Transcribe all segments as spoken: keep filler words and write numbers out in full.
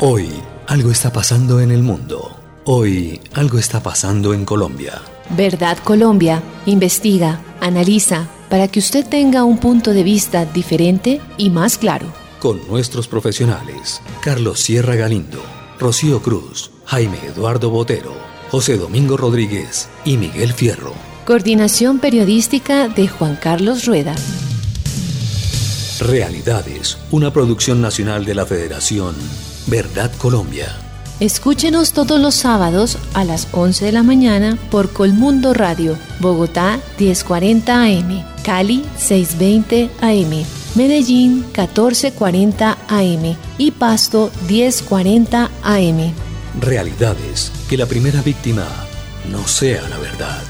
Hoy algo está pasando en el mundo. Hoy algo está pasando en Colombia. Verdad Colombia investiga, analiza, para que usted tenga un punto de vista diferente y más claro. Con nuestros profesionales, Carlos Sierra Galindo, Rocío Cruz, Jaime Eduardo Botero, José Domingo Rodríguez y Miguel Fierro. Coordinación periodística de Juan Carlos Rueda. Realidades, una producción nacional de la Federación Verdad Colombia. Escúchenos todos los sábados a las once de la mañana por Colmundo Radio, Bogotá diez cuarenta A M, Cali seiscientos veinte A M, Medellín catorce cuarenta A M y Pasto diez cuarenta A M. Realidades, que la primera víctima no sea la verdad.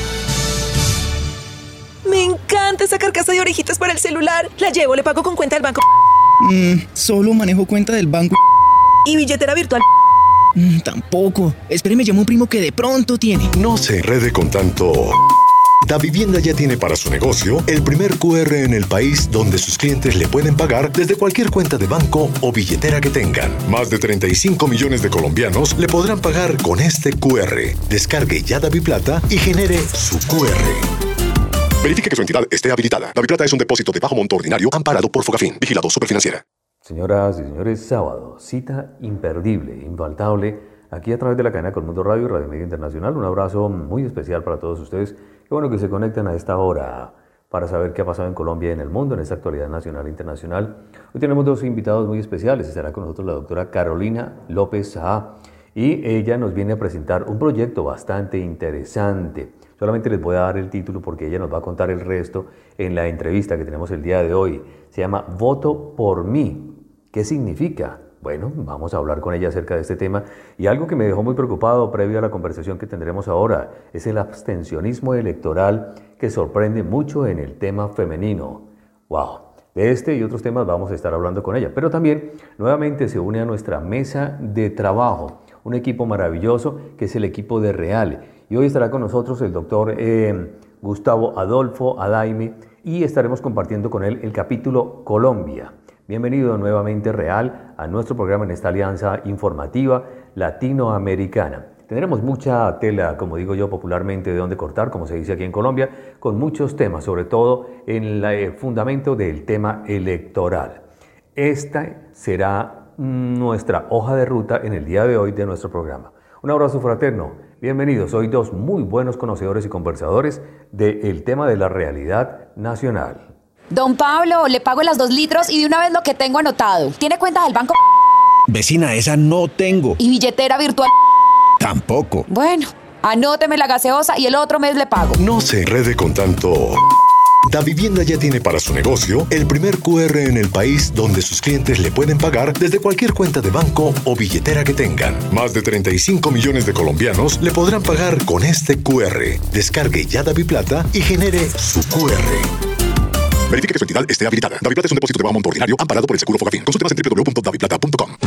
Me encanta esa carcasa de orejitas para el celular. La llevo, le pago con cuenta del banco. Mm, solo manejo cuenta del banco. ¿Y billetera virtual? Mm, tampoco. Espéreme, llamo a un primo que de pronto tiene. No se enrede con tanto. Davivienda ya tiene para su negocio el primer Q R en el país donde sus clientes le pueden pagar desde cualquier cuenta de banco o billetera que tengan. Más de treinta y cinco millones de colombianos le podrán pagar con este Q R. Descargue ya DaviPlata y genere su Q R. Verifique que su entidad esté habilitada. DaviPlata es un depósito de bajo monto ordinario amparado por Fogafín. Vigilado Superfinanciera. Señoras y señores, sábado, cita imperdible, infaltable, aquí a través de la cadena Colmundo Radio y Radio Media Internacional. Un abrazo muy especial para todos ustedes. Qué bueno que se conecten a esta hora para saber qué ha pasado en Colombia y en el mundo, en esta actualidad nacional e internacional. Hoy tenemos dos invitados muy especiales. Estará con nosotros la doctora Carolina López Saá y ella nos viene a presentar un proyecto bastante interesante. Solamente les voy a dar el título porque ella nos va a contar el resto en la entrevista que tenemos el día de hoy. Se llama Voto por mí. ¿Qué significa? Bueno, vamos a hablar con ella acerca de este tema. Y algo que me dejó muy preocupado previo a la conversación que tendremos ahora es el abstencionismo electoral que sorprende mucho en el tema femenino. ¡Wow! De este y otros temas vamos a estar hablando con ella. Pero también nuevamente se une a nuestra mesa de trabajo un equipo maravilloso que es el equipo de Real. Y hoy estará con nosotros el doctor eh, Gustavo Adolfo Adaime y estaremos compartiendo con él el capítulo Colombia. Bienvenido nuevamente Real a nuestro programa en esta alianza informativa latinoamericana. Tendremos mucha tela, como digo yo popularmente, de donde cortar, como se dice aquí en Colombia, con muchos temas, sobre todo en el fundamento del tema electoral. Esta será nuestra hoja de ruta en el día de hoy de nuestro programa. Un abrazo fraterno, bienvenidos. Hoy dos muy buenos conocedores y conversadores del tema de la realidad nacional. Don Pablo, le pago las dos litros y de una vez lo que tengo anotado. ¿Tiene cuenta del banco? Vecina, esa no tengo. ¿Y billetera virtual? Tampoco. Bueno, anóteme la gaseosa y el otro mes le pago. No se enrede con tanto. Davivienda ya tiene para su negocio el primer Q R en el país donde sus clientes le pueden pagar desde cualquier cuenta de banco o billetera que tengan. Más de treinta y cinco millones de colombianos le podrán pagar con este Q R. Descargue ya DaviPlata y genere su Q R. Verifique que su entidad esté habilitada. DaviPlata es un depósito de bajo monto ordinario amparado por el Seguro Fogafín. Consulte más en doble u doble u doble u punto daviplata punto com.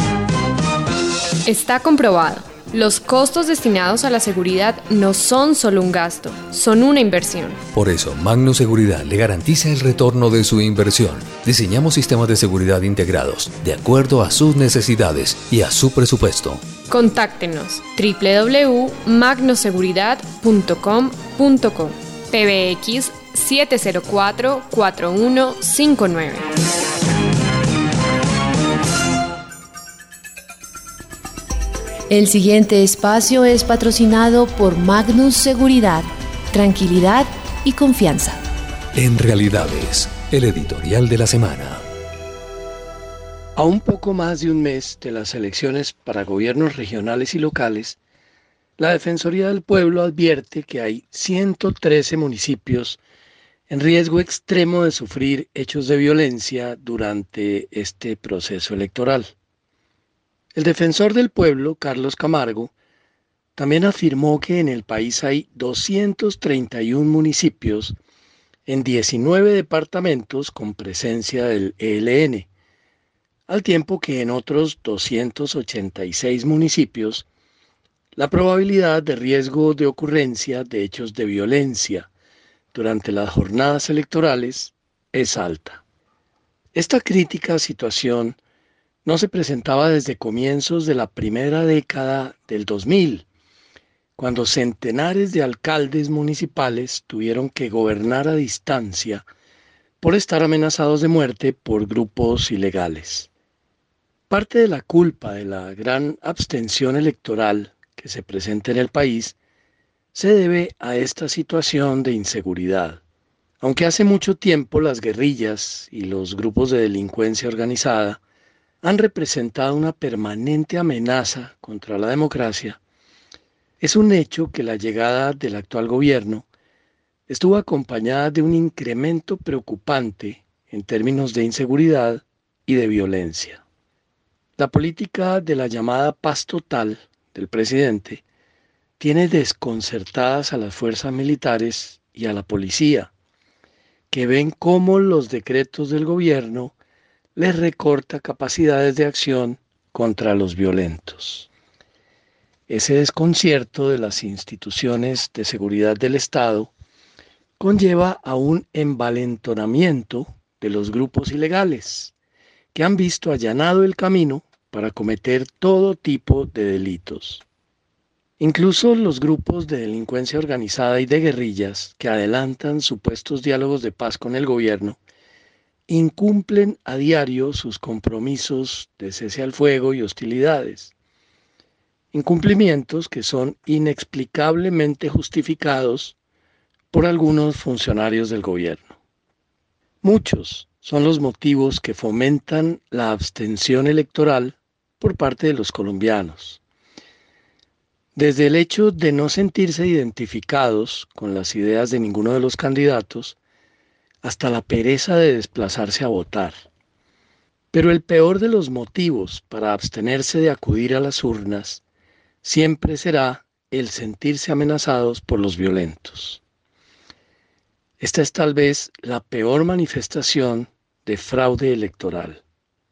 Está comprobado. Los costos destinados a la seguridad no son solo un gasto, son una inversión. Por eso, Magno Seguridad le garantiza el retorno de su inversión. Diseñamos sistemas de seguridad integrados, de acuerdo a sus necesidades y a su presupuesto. Contáctenos doble u doble u doble u punto magnoseguridad punto com punto co, P B X siete cero cuatro, cuatro uno cinco nueve. El siguiente espacio es patrocinado por Magnus Seguridad, tranquilidad y confianza. En Realidades, el editorial de la semana. A un poco más de un mes de las elecciones para gobiernos regionales y locales, la Defensoría del Pueblo advierte que hay ciento trece municipios en riesgo extremo de sufrir hechos de violencia durante este proceso electoral. El defensor del pueblo, Carlos Camargo, también afirmó que en el país hay doscientos treinta y uno municipios en diecinueve departamentos con presencia del E L N, al tiempo que en otros doscientos ochenta y seis municipios la probabilidad de riesgo de ocurrencia de hechos de violencia durante las jornadas electorales es alta. Esta crítica situación no se presentaba desde comienzos de la primera década del dos mil, cuando centenares de alcaldes municipales tuvieron que gobernar a distancia por estar amenazados de muerte por grupos ilegales. Parte de la culpa de la gran abstención electoral que se presenta en el país se debe a esta situación de inseguridad. Aunque hace mucho tiempo las guerrillas y los grupos de delincuencia organizada han representado una permanente amenaza contra la democracia, es un hecho que la llegada del actual gobierno estuvo acompañada de un incremento preocupante en términos de inseguridad y de violencia. La política de la llamada paz total del presidente tiene desconcertadas a las fuerzas militares y a la policía, que ven cómo los decretos del gobierno les recorta capacidades de acción contra los violentos. Ese desconcierto de las instituciones de seguridad del Estado conlleva a un envalentonamiento de los grupos ilegales, que han visto allanado el camino para cometer todo tipo de delitos. Incluso los grupos de delincuencia organizada y de guerrillas que adelantan supuestos diálogos de paz con el gobierno incumplen a diario sus compromisos de cese al fuego y hostilidades. Incumplimientos que son inexplicablemente justificados por algunos funcionarios del gobierno. Muchos son los motivos que fomentan la abstención electoral por parte de los colombianos. Desde el hecho de no sentirse identificados con las ideas de ninguno de los candidatos, hasta la pereza de desplazarse a votar. Pero el peor de los motivos para abstenerse de acudir a las urnas siempre será el sentirse amenazados por los violentos. Esta es tal vez la peor manifestación de fraude electoral.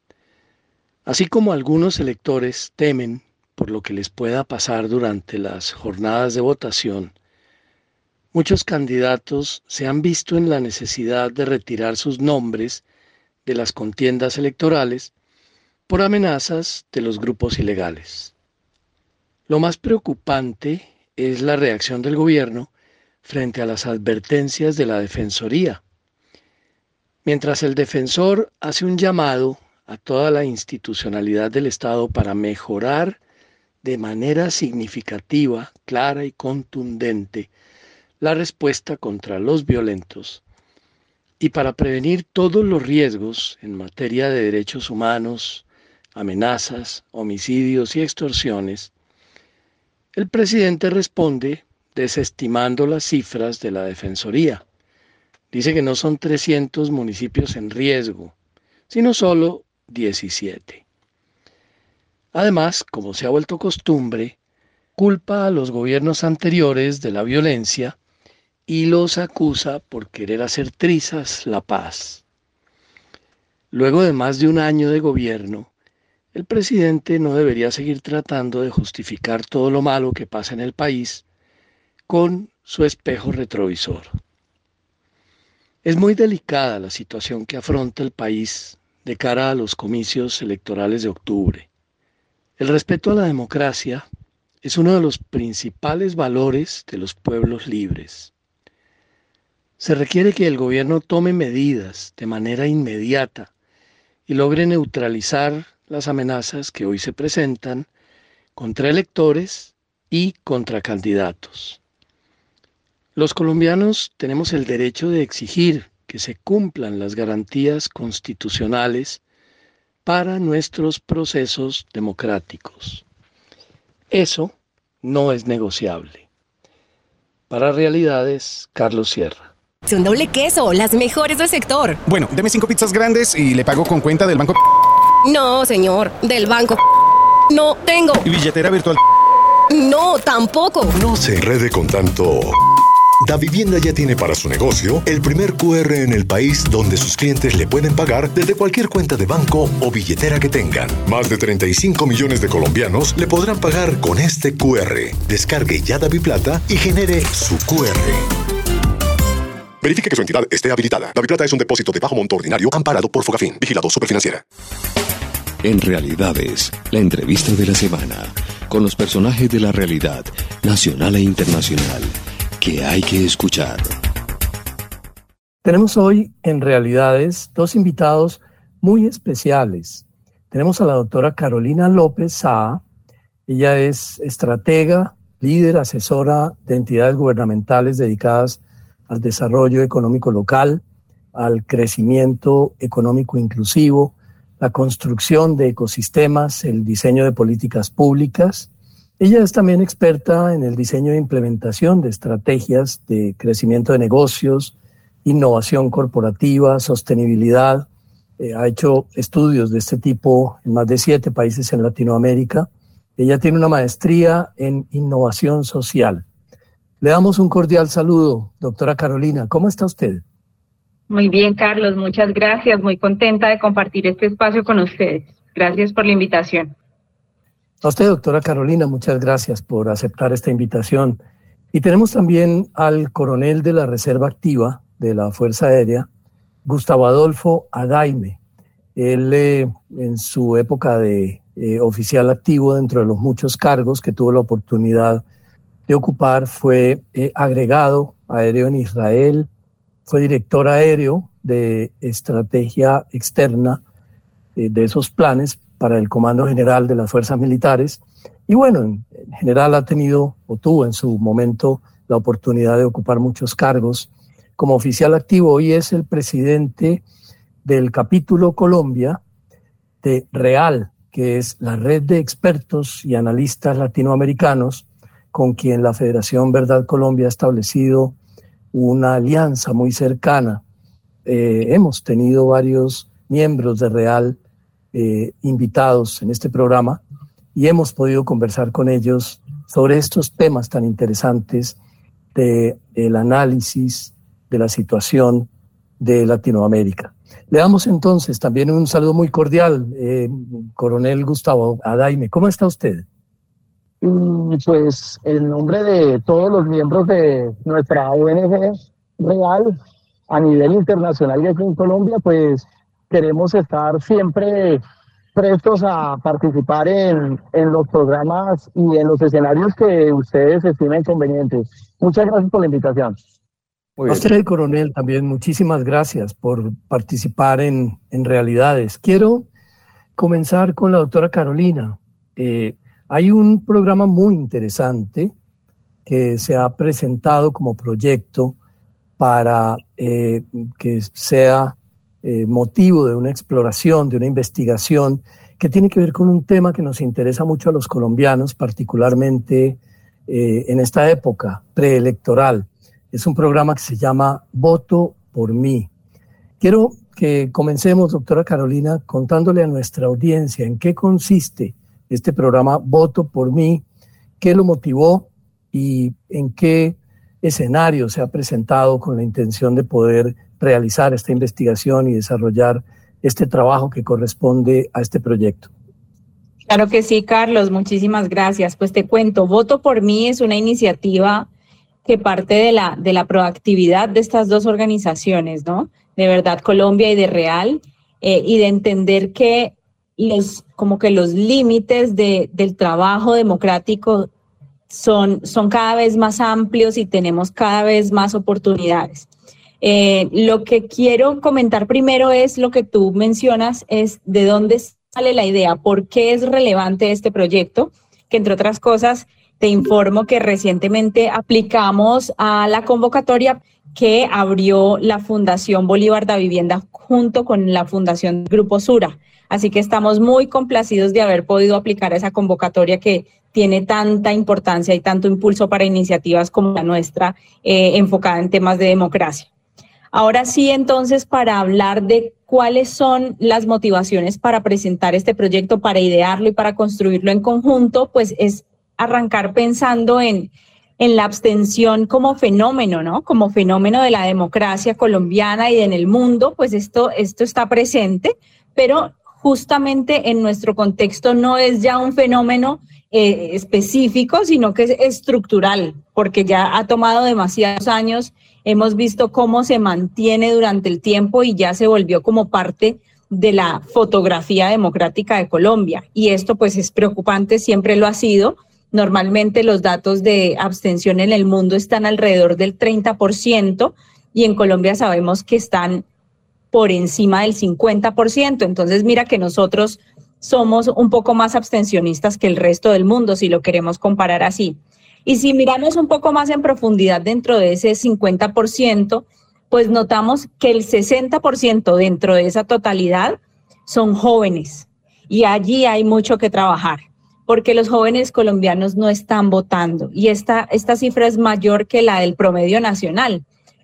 Así como algunos electores temen por lo que les pueda pasar durante las jornadas de votación, muchos candidatos se han visto en la necesidad de retirar sus nombres de las contiendas electorales por amenazas de los grupos ilegales. Lo más preocupante es la reacción del gobierno frente a las advertencias de la Defensoría. Mientras el defensor hace un llamado a toda la institucionalidad del Estado para mejorar de manera significativa, clara y contundente la respuesta contra los violentos y para prevenir todos los riesgos en materia de derechos humanos, amenazas, homicidios y extorsiones, el presidente responde desestimando las cifras de la Defensoría. Dice que no son trescientos municipios en riesgo, sino solo diecisiete. Además, como se ha vuelto costumbre, culpa a los gobiernos anteriores de la violencia y los acusa por querer hacer trizas la paz. Luego de más de un año de gobierno, el presidente no debería seguir tratando de justificar todo lo malo que pasa en el país con su espejo retrovisor. Es muy delicada la situación que afronta el país de cara a los comicios electorales de octubre. El respeto a la democracia es uno de los principales valores de los pueblos libres. Se requiere que el gobierno tome medidas de manera inmediata y logre neutralizar las amenazas que hoy se presentan contra electores y contra candidatos. Los colombianos tenemos el derecho de exigir que se cumplan las garantías constitucionales para nuestros procesos democráticos. Eso no es negociable. Para Realidades, Carlos Sierra. Un doble queso, las mejores del sector. Bueno, deme cinco pizzas grandes y le pago con cuenta del banco. No, señor, del banco. No tengo. ¿Y billetera virtual? No, tampoco. No se enrede con tanto. Davivienda ya tiene para su negocio el primer Q R en el país donde sus clientes le pueden pagar desde cualquier cuenta de banco o billetera que tengan. Más de treinta y cinco millones de colombianos le podrán pagar con este Q R. Descargue ya DaviPlata y genere su Q R. Verifique que su entidad esté habilitada. DaviPlata es un depósito de bajo monto ordinario amparado por Fogafín. Vigilado Superfinanciera. En Realidades, la entrevista de la semana, con los personajes de la realidad, nacional e internacional, que hay que escuchar. Tenemos hoy en Realidades dos invitados muy especiales. Tenemos a la doctora Carolina López Saa. Ella es estratega, líder, asesora de entidades gubernamentales dedicadas al desarrollo económico local, al crecimiento económico inclusivo, la construcción de ecosistemas, el diseño de políticas públicas. Ella es también experta en el diseño e implementación de estrategias de crecimiento de negocios, innovación corporativa, sostenibilidad. Eh, ha hecho estudios de este tipo en más de siete países en Latinoamérica. Ella tiene una maestría en innovación social. Le damos un cordial saludo, doctora Carolina. ¿Cómo está usted? Muy bien, Carlos. Muchas gracias. Muy contenta de compartir este espacio con ustedes. Gracias por la invitación. A usted, doctora Carolina, muchas gracias por aceptar esta invitación. Y tenemos también al coronel de la Reserva Activa de la Fuerza Aérea, Gustavo Adolfo Adaime. Él, eh, en su época de eh, oficial activo, dentro de los muchos cargos que tuvo la oportunidad de ocupar, fue eh, agregado aéreo en Israel, fue director aéreo de estrategia externa eh, de esos planes para el Comando General de las Fuerzas Militares. Y bueno, en, en general ha tenido o tuvo en su momento la oportunidad de ocupar muchos cargos. Como oficial activo, hoy es el presidente del capítulo Colombia de REAL, que es la red de expertos y analistas latinoamericanos con quien la Federación Verdad Colombia ha establecido una alianza muy cercana. Eh, hemos tenido varios miembros de REAL eh, invitados en este programa y hemos podido conversar con ellos sobre estos temas tan interesantes del análisis de la situación de Latinoamérica. Le damos entonces también un saludo muy cordial, eh, coronel Gustavo Adaime. ¿Cómo está usted? Y pues en nombre de todos los miembros de nuestra O N G REAL a nivel internacional y aquí en Colombia, pues queremos estar siempre prestos a participar en, en los programas y en los escenarios que ustedes estimen convenientes. Muchas gracias por la invitación. A usted, coronel, también muchísimas gracias por participar en, en Realidades. Quiero comenzar con la doctora Carolina. Eh, hay un programa muy interesante que se ha presentado como proyecto para eh, que sea eh, motivo de una exploración, de una investigación que tiene que ver con un tema que nos interesa mucho a los colombianos, particularmente eh, en esta época preelectoral. Es un programa que se llama Voto por Mí. Quiero que comencemos, doctora Carolina, contándole a nuestra audiencia en qué consiste este programa Voto por Mí, qué lo motivó y en qué escenario se ha presentado con la intención de poder realizar esta investigación y desarrollar este trabajo que corresponde a este proyecto. Claro que sí, Carlos. Muchísimas gracias. Pues te cuento, Voto por Mí es una iniciativa que parte de la, de la proactividad de estas dos organizaciones, ¿no? De Verdad Colombia y de REAL, eh, y de entender que los, como que los límites de, del trabajo democrático son, son cada vez más amplios y tenemos cada vez más oportunidades. Eh, lo que quiero comentar primero es lo que tú mencionas, es de dónde sale la idea, por qué es relevante este proyecto, que entre otras cosas te informo que recientemente aplicamos a la convocatoria que abrió la Fundación Bolívar da Vivienda junto con la Fundación Grupo Sura. Así que estamos muy complacidos de haber podido aplicar a esa convocatoria que tiene tanta importancia y tanto impulso para iniciativas como la nuestra, eh, enfocada en temas de democracia. Ahora sí, entonces, para hablar de cuáles son las motivaciones para presentar este proyecto, para idearlo y para construirlo en conjunto, pues es arrancar pensando en, en la abstención como fenómeno, ¿no? Como fenómeno de la democracia colombiana y en el mundo, pues esto, esto está presente, pero justamente en nuestro contexto no es ya un fenómeno eh, específico, sino que es estructural, porque ya ha tomado demasiados años, hemos visto cómo se mantiene durante el tiempo y ya se volvió como parte de la fotografía democrática de Colombia. Y esto pues es preocupante, siempre lo ha sido. Normalmente los datos de abstención en el mundo están alrededor del treinta por ciento y en Colombia sabemos que están por encima del cincuenta por ciento. Entonces mira que nosotros somos un poco más abstencionistas que el resto del mundo, si lo queremos comparar así. Y si miramos un poco más en profundidad dentro de ese cincuenta por ciento, pues notamos que el sesenta por ciento dentro de esa totalidad son jóvenes. Y allí hay mucho que trabajar, porque los jóvenes colombianos no están votando. Y esta, esta cifra es mayor que la del promedio nacional.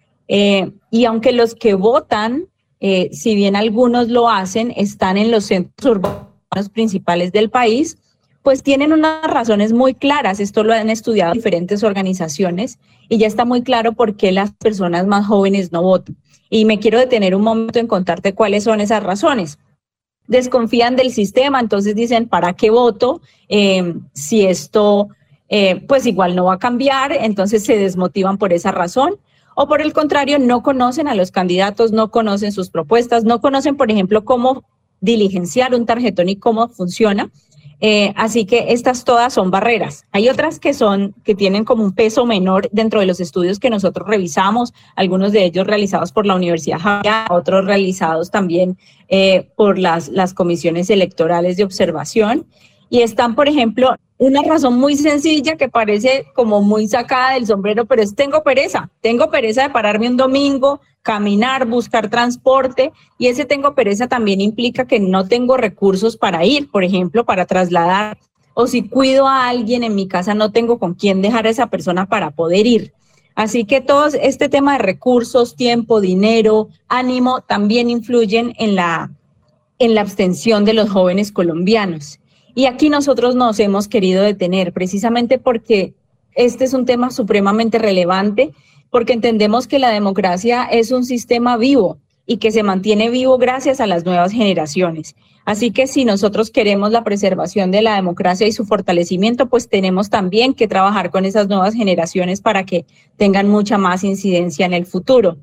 Eh, y aunque los que votan, eh, si bien algunos lo hacen, están en los centros urbanos principales del país, pues tienen unas razones muy claras. Esto lo han estudiado diferentes organizaciones y ya está muy claro por qué las personas más jóvenes no votan. Y me quiero detener un momento en contarte cuáles son esas razones. Desconfían del sistema, entonces dicen, ¿para qué voto? Eh, si esto eh, pues igual no va a cambiar, entonces se desmotivan por esa razón. O por el contrario, no conocen a los candidatos, no conocen sus propuestas, no conocen, por ejemplo, cómo diligenciar un tarjetón y cómo funciona. Eh, así que estas todas son barreras. Hay otras que son, que tienen como un peso menor dentro de los estudios que nosotros revisamos, algunos de ellos realizados por la Universidad Javeriana, otros realizados también eh, por las, las comisiones electorales de observación. Y están, por ejemplo, una razón muy sencilla que parece como muy sacada del sombrero, pero es tengo pereza, tengo pereza de pararme un domingo, caminar, buscar transporte, y ese tengo pereza también implica que no tengo recursos para ir, por ejemplo, para trasladar, o si cuido a alguien en mi casa no tengo con quién dejar a esa persona para poder ir. Así que todo este tema de recursos, tiempo, dinero, ánimo, también influyen en la, en la abstención de los jóvenes colombianos. Y aquí nosotros nos hemos querido detener precisamente porque este es un tema supremamente relevante, porque entendemos que la democracia es un sistema vivo y que se mantiene vivo gracias a las nuevas generaciones. Así que si nosotros queremos la preservación de la democracia y su fortalecimiento, pues tenemos también que trabajar con esas nuevas generaciones para que tengan mucha más incidencia en el futuro.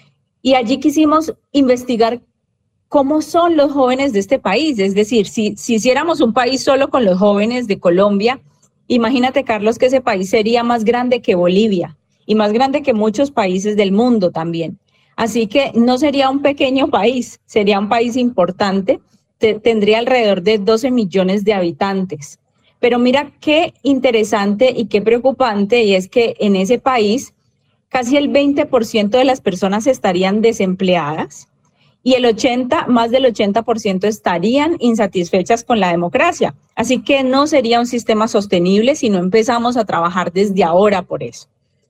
Y allí quisimos investigar cómo son los jóvenes de este país. Es decir, si, si hiciéramos un país solo con los jóvenes de Colombia, imagínate, Carlos, que ese país sería más grande que Bolivia y más grande que muchos países del mundo también. Así que no sería un pequeño país, sería un país importante, te, tendría alrededor de doce millones de habitantes. Pero mira qué interesante y qué preocupante, y es que en ese país casi el veinte por ciento de las personas estarían desempleadas, y el ochenta, más del ochenta por ciento estarían insatisfechas con la democracia. Así que no sería un sistema sostenible si no empezamos a trabajar desde ahora por eso.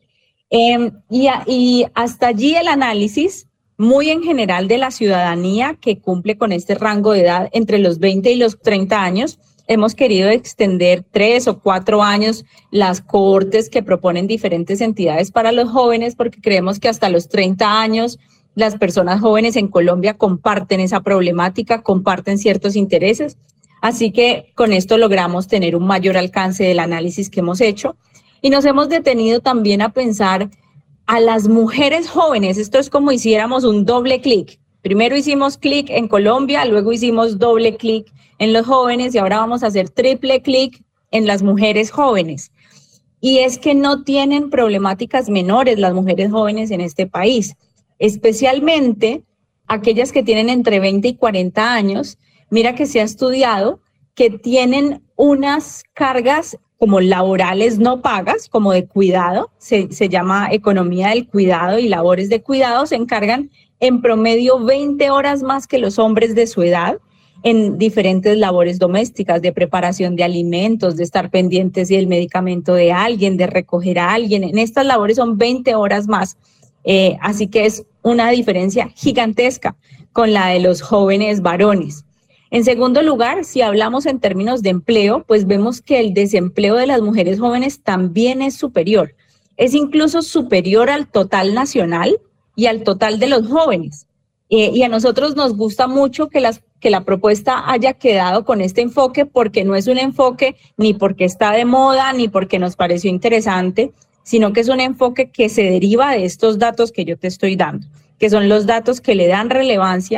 Eh, y, a, y hasta allí el análisis muy en general de la ciudadanía que cumple con este rango de edad entre los veinte y los treinta años. Hemos querido extender tres o cuatro años las cohortes que proponen diferentes entidades para los jóvenes, porque creemos que hasta los treinta años las personas jóvenes en Colombia comparten esa problemática, comparten ciertos intereses. Así que con esto logramos tener un mayor alcance del análisis que hemos hecho. Y nos hemos detenido también a pensar a las mujeres jóvenes. Esto es como hiciéramos un doble clic. Primero hicimos clic en Colombia, luego hicimos doble clic en los jóvenes y ahora vamos a hacer triple clic en las mujeres jóvenes. Y es que no tienen problemáticas menores las mujeres jóvenes en este país, especialmente aquellas que tienen entre veinte y cuarenta años. Mira que se ha estudiado que tienen unas cargas como laborales no pagas, como de cuidado, se, se llama economía del cuidado y labores de cuidado, se encargan en promedio veinte horas más que los hombres de su edad en diferentes labores domésticas, de preparación de alimentos, de estar pendientes del medicamento de alguien, de recoger a alguien. En estas labores son veinte horas más, eh, así que es una diferencia gigantesca con la de los jóvenes varones. En segundo lugar, si hablamos en términos de empleo, pues vemos que el desempleo de las mujeres jóvenes también es superior. Es incluso superior al total nacional y al total de los jóvenes. Eh, y a nosotros nos gusta mucho que, las, que la propuesta haya quedado con este enfoque, porque no es un enfoque ni porque está de moda, ni porque nos pareció interesante, sino que es un enfoque que se deriva de estos datos que yo te estoy dando, que son los datos que le dan relevancia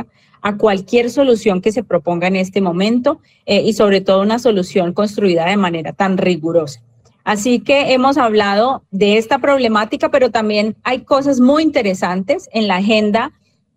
a cualquier solución que se proponga en este momento eh, y sobre todo una solución construida de manera tan rigurosa. Así que hemos hablado de esta problemática, pero también hay cosas muy interesantes en la agenda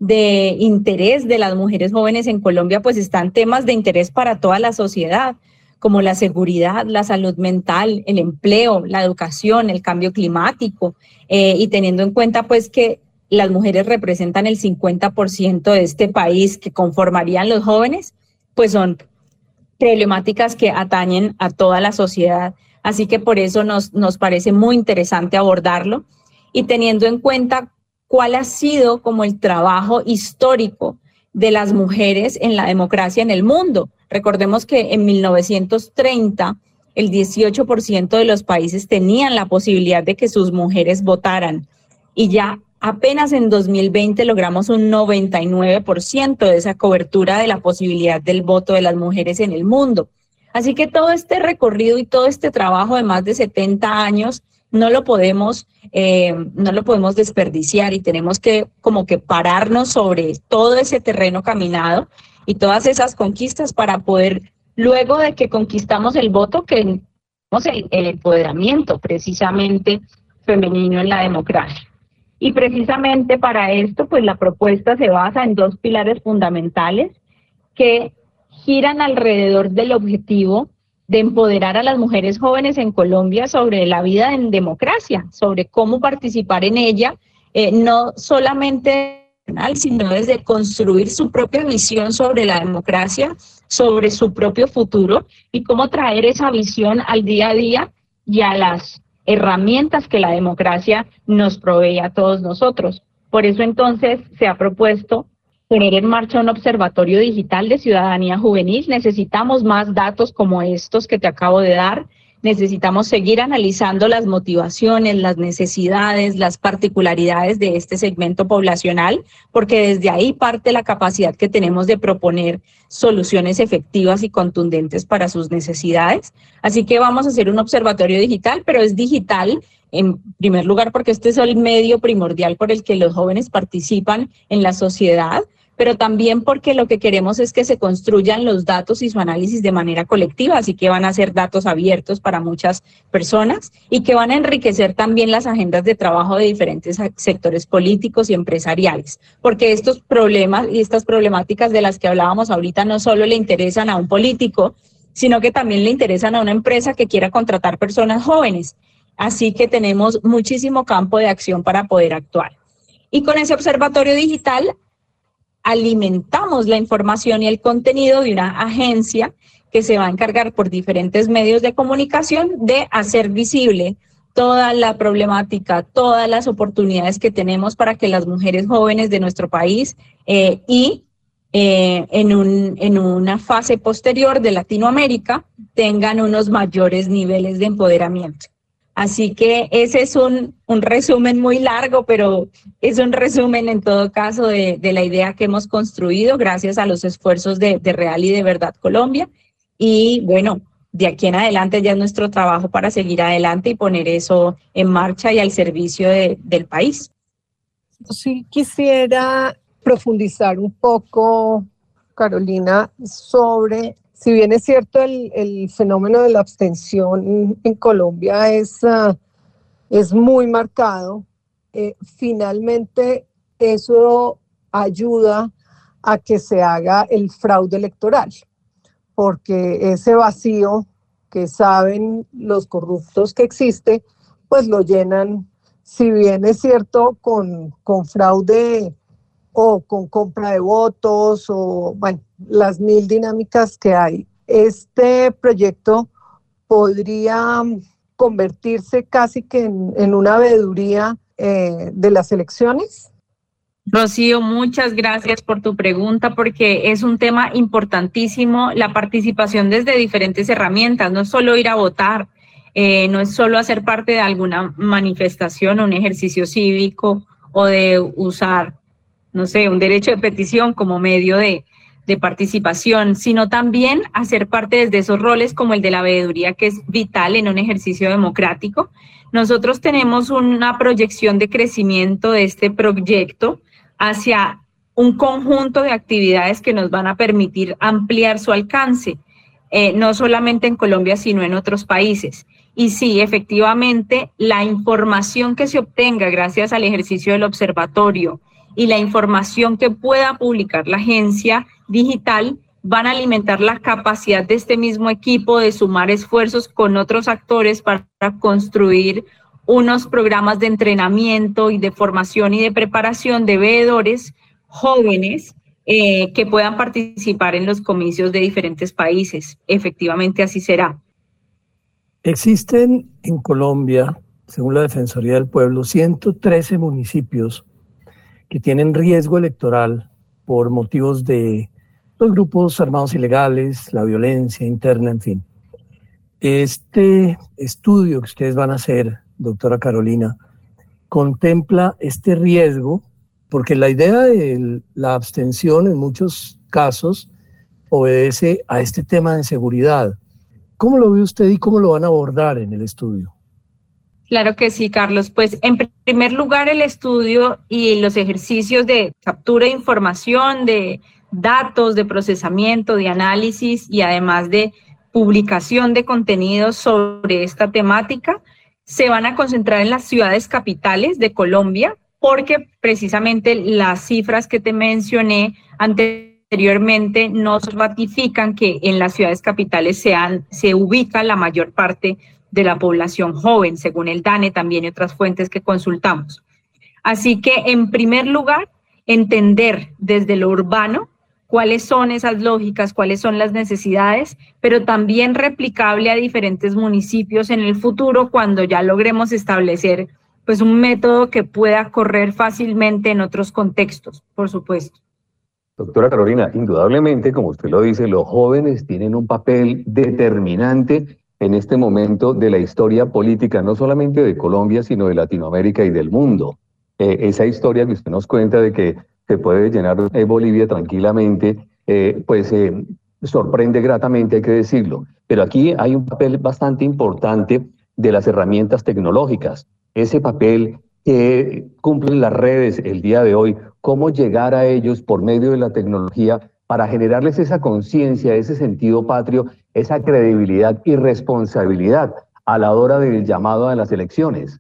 de interés de las mujeres jóvenes en Colombia, pues están temas de interés para toda la sociedad, como la seguridad, la salud mental, el empleo, la educación, el cambio climático, eh, y teniendo en cuenta pues que las mujeres representan el cincuenta por ciento de este país que conformarían los jóvenes, pues son problemáticas que atañen a toda la sociedad. Así que por eso nos, nos parece muy interesante abordarlo y teniendo en cuenta cuál ha sido como el trabajo histórico de las mujeres en la democracia en el mundo. Recordemos que en mil novecientos treinta el dieciocho por ciento de los países tenían la posibilidad de que sus mujeres votaran y ya apenas en dos mil veinte logramos un noventa y nueve por ciento de esa cobertura de la posibilidad del voto de las mujeres en el mundo. Así que todo este recorrido y todo este trabajo de más de setenta años no lo podemos, eh, no lo podemos desperdiciar y tenemos que como que pararnos sobre todo ese terreno caminado y todas esas conquistas para poder, luego de que conquistamos el voto, que tenemos el, el empoderamiento precisamente femenino en la democracia. Y precisamente para esto, pues la propuesta se basa en dos pilares fundamentales que giran alrededor del objetivo de empoderar a las mujeres jóvenes en Colombia sobre la vida en democracia, sobre cómo participar en ella, eh, no solamente, sino desde construir su propia visión sobre la democracia, sobre su propio futuro y cómo traer esa visión al día a día y a las herramientas que la democracia nos provee a todos nosotros. Por eso entonces se ha propuesto poner en marcha un observatorio digital de ciudadanía juvenil. Necesitamos más datos como estos que te acabo de dar. Necesitamos seguir analizando las motivaciones, las necesidades, las particularidades de este segmento poblacional, porque desde ahí parte la capacidad que tenemos de proponer soluciones efectivas y contundentes para sus necesidades. Así que vamos a hacer un observatorio digital, pero es digital en primer lugar porque este es el medio primordial por el que los jóvenes participan en la sociedad, pero también porque lo que queremos es que se construyan los datos y su análisis de manera colectiva, así que van a ser datos abiertos para muchas personas y que van a enriquecer también las agendas de trabajo de diferentes sectores políticos y empresariales, porque estos problemas y estas problemáticas de las que hablábamos ahorita no solo le interesan a un político, sino que también le interesan a una empresa que quiera contratar personas jóvenes, así que tenemos muchísimo campo de acción para poder actuar. Y con ese observatorio digital alimentamos la información y el contenido de una agencia que se va a encargar por diferentes medios de comunicación de hacer visible toda la problemática, todas las oportunidades que tenemos para que las mujeres jóvenes de nuestro país eh, y eh, en, un, en una fase posterior de Latinoamérica tengan unos mayores niveles de empoderamiento. Así que ese es un, un resumen muy largo, pero es un resumen en todo caso de, de la idea que hemos construido gracias a los esfuerzos de, de Real y de Verdad Colombia. Y bueno, de aquí en adelante ya es nuestro trabajo para seguir adelante y poner eso en marcha y al servicio de, del país. Sí quisiera profundizar un poco, Carolina, sobre... Si bien es cierto, el, el fenómeno de la abstención en Colombia es, uh, es muy marcado, eh, finalmente eso ayuda a que se haga el fraude electoral, porque ese vacío que saben los corruptos que existe, pues lo llenan, si bien es cierto, con, con fraude o con compra de votos o, bueno, las mil dinámicas que hay. Este proyecto podría convertirse casi que en, en una veeduría eh, de las elecciones. Rocío, muchas gracias por tu pregunta porque es un tema importantísimo, la participación desde diferentes herramientas, no es solo ir a votar, eh, no es solo hacer parte de alguna manifestación o un ejercicio cívico o de usar, no sé, un derecho de petición como medio de, de participación, sino también hacer parte desde esos roles como el de la veeduría, que es vital en un ejercicio democrático. Nosotros tenemos una proyección de crecimiento de este proyecto hacia un conjunto de actividades que nos van a permitir ampliar su alcance, eh, no solamente en Colombia, sino en otros países. Y sí, efectivamente, la información que se obtenga gracias al ejercicio del observatorio y la información que pueda publicar la agencia digital van a alimentar la capacidad de este mismo equipo de sumar esfuerzos con otros actores para construir unos programas de entrenamiento y de formación y de preparación de veedores jóvenes eh, que puedan participar en los comicios de diferentes países. Efectivamente, así será. Existen en Colombia, según la Defensoría del Pueblo, ciento trece municipios que tienen riesgo electoral por motivos de los grupos armados ilegales, la violencia interna, en fin. Este estudio que ustedes van a hacer, doctora Carolina, contempla este riesgo, porque la idea de la abstención en muchos casos obedece a este tema de seguridad. ¿Cómo lo ve usted y cómo lo van a abordar en el estudio? Claro que sí, Carlos. Pues en primer lugar, el estudio y los ejercicios de captura de información, de datos, de procesamiento, de análisis y además de publicación de contenidos sobre esta temática se van a concentrar en las ciudades capitales de Colombia, porque precisamente las cifras que te mencioné anteriormente nos ratifican que en las ciudades capitales se, han, se ubica la mayor parte de la población joven, según el DANE también y otras fuentes que consultamos. Así que, en primer lugar, entender desde lo urbano cuáles son esas lógicas, cuáles son las necesidades, pero también replicable a diferentes municipios en el futuro cuando ya logremos establecer pues un método que pueda correr fácilmente en otros contextos, por supuesto. Doctora Carolina, indudablemente, como usted lo dice, los jóvenes tienen un papel determinante en este momento de la historia política, no solamente de Colombia, sino de Latinoamérica y del mundo. Eh, esa historia que usted nos cuenta de que se puede llenar eh, Bolivia tranquilamente, eh, pues eh, sorprende gratamente, hay que decirlo. Pero aquí hay un papel bastante importante de las herramientas tecnológicas. Ese papel que cumplen las redes el día de hoy, cómo llegar a ellos por medio de la tecnología para generarles esa conciencia, ese sentido patrio, esa credibilidad y responsabilidad a la hora del llamado a las elecciones.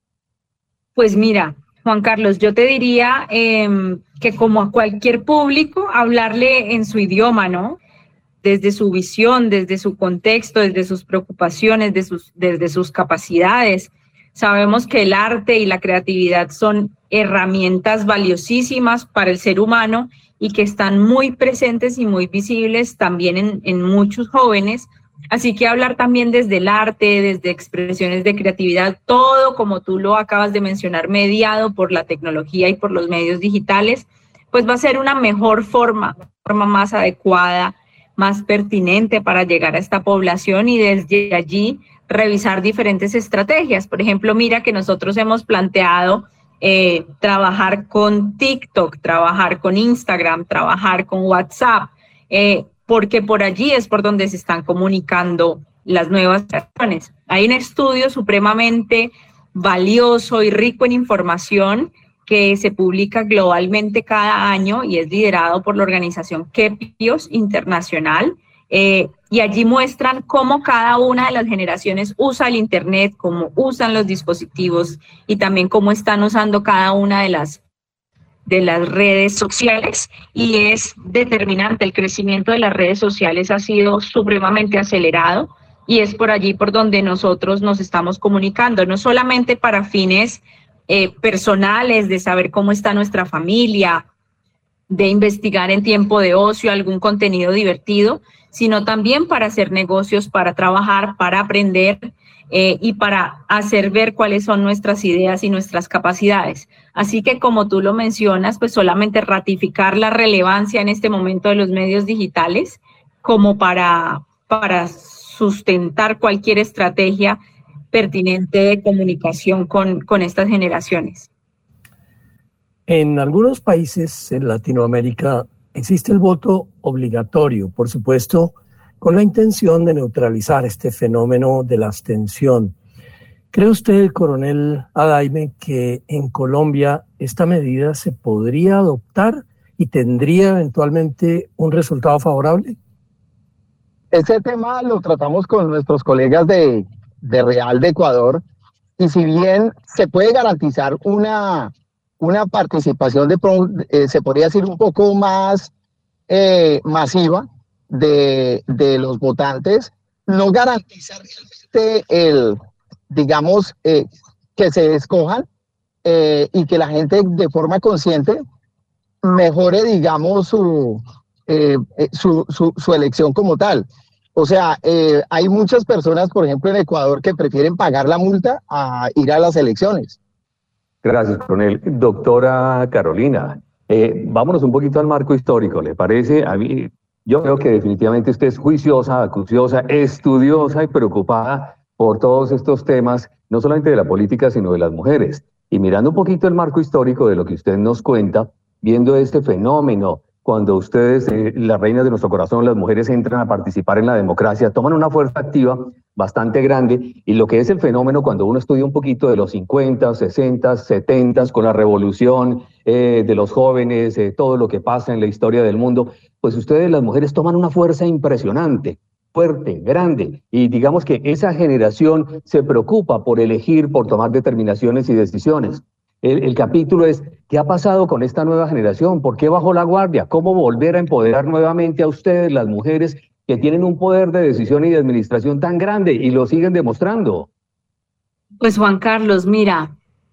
Pues mira, Juan Carlos, yo te diría eh, que como a cualquier público, hablarle en su idioma, ¿no? Desde su visión, desde su contexto, desde sus preocupaciones, desde sus, desde sus capacidades. Sabemos que el arte y la creatividad son herramientas valiosísimas para el ser humano y que están muy presentes y muy visibles también en, en muchos jóvenes. Así que hablar también desde el arte, desde expresiones de creatividad, todo como tú lo acabas de mencionar, mediado por la tecnología y por los medios digitales, pues va a ser una mejor forma, forma más adecuada, más pertinente para llegar a esta población y desde allí revisar diferentes estrategias. Por ejemplo, mira que nosotros hemos planteado eh, trabajar con TikTok, trabajar con Instagram, trabajar con WhatsApp, eh, porque por allí es por donde se están comunicando las nuevas acciones. Hay un estudio supremamente valioso y rico en información que se publica globalmente cada año y es liderado por la organización Kepios Internacional, eh, y allí muestran cómo cada una de las generaciones usa el Internet, cómo usan los dispositivos y también cómo están usando cada una de las de las redes sociales, y es determinante. El crecimiento de las redes sociales ha sido supremamente acelerado y es por allí por donde nosotros nos estamos comunicando, no solamente para fines eh, personales, de saber cómo está nuestra familia, de investigar en tiempo de ocio algún contenido divertido, sino también para hacer negocios, para trabajar, para aprender, Eh, y para hacer ver cuáles son nuestras ideas y nuestras capacidades. Así que, como tú lo mencionas, pues solamente ratificar la relevancia en este momento de los medios digitales como para, para sustentar cualquier estrategia pertinente de comunicación con, con estas generaciones. En algunos países en Latinoamérica existe el voto obligatorio, por supuesto, con la intención de neutralizar este fenómeno de la abstención. ¿Cree usted, coronel Adaime, que en Colombia esta medida se podría adoptar y tendría eventualmente un resultado favorable? Ese tema lo tratamos con nuestros colegas de, de Real de Ecuador, y si bien se puede garantizar una, una participación, de, eh, se podría decir un poco más eh, masiva de, de los votantes, no garantiza realmente el, digamos, eh, que se escojan eh, y que la gente de forma consciente mejore, digamos, su, eh, su, su, su elección como tal. O sea, eh, hay muchas personas, por ejemplo, en Ecuador, que prefieren pagar la multa a ir a las elecciones. Gracias, coronel. Doctora Carolina, eh, vámonos un poquito al marco histórico, ¿le parece? A mí, yo creo que definitivamente usted es juiciosa, acuciosa, estudiosa y preocupada por todos estos temas, no solamente de la política, sino de las mujeres. Y mirando un poquito el marco histórico de lo que usted nos cuenta, viendo este fenómeno, cuando ustedes, eh, las reinas de nuestro corazón, las mujeres entran a participar en la democracia, toman una fuerza activa bastante grande, y lo que es el fenómeno cuando uno estudia un poquito de los cincuenta, sesenta, setenta, con la revolución eh, de los jóvenes, eh, todo lo que pasa en la historia del mundo, pues ustedes, las mujeres, toman una fuerza impresionante, fuerte, grande, y digamos que esa generación se preocupa por elegir, por tomar determinaciones y decisiones. El, el capítulo es, ¿qué ha pasado con esta nueva generación? ¿Por qué bajó la guardia? ¿Cómo volver a empoderar nuevamente a ustedes, las mujeres, que tienen un poder de decisión y de administración tan grande y lo siguen demostrando? Pues Juan Carlos, mira,